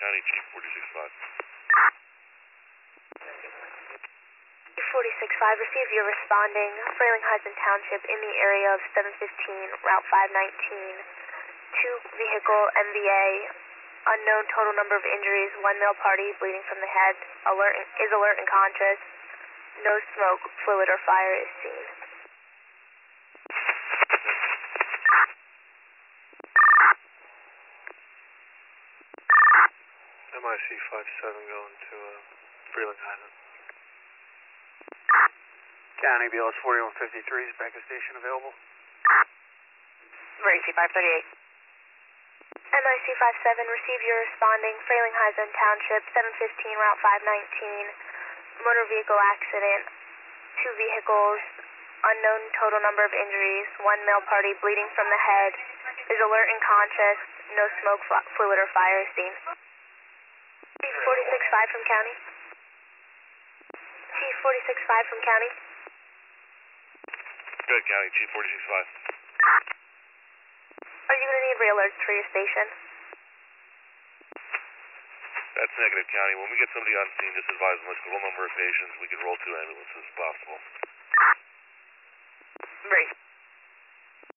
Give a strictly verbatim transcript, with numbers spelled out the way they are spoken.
County, Chief forty-six five. forty-six five, receive your responding, Frelinghuysen Township in the area of seven fifteen, Route five nineteen. Two vehicle M V A, unknown total number of injuries, one male party bleeding from the head, alert is alert and conscious. No smoke, fluid, or fire is seen. M I C five seven going to uh, Frelinghuysen. County B L S forty-one fifty-three, is backup station available? Emergency five thirty-eight. M I C five seven, receive your responding, Frelinghuysen Township, seven fifteen, Route five nineteen. Motor vehicle accident, two vehicles, unknown total number of injuries, one male party bleeding from the head, is alert and conscious, no smoke, fluid, or fire is seen. Chief forty-six five from County. Chief forty-six five from County. Good, County, Chief forty-six five. Are you going to need re-alerts for your station? That's negative, County. When we get somebody on scene, just advise them let's go number of patients. We can roll two ambulances if possible. Right.